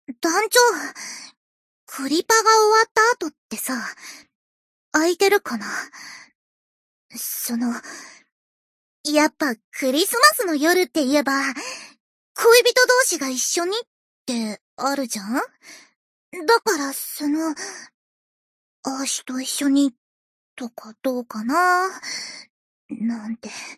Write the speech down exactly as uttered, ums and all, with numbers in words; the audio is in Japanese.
団長、クリパが終わった後ってさ、空いてるかな？その、やっぱクリスマスの夜って言えば、恋人同士が一緒にってあるじゃん？だからその、あーしと一緒にとかどうかななんて。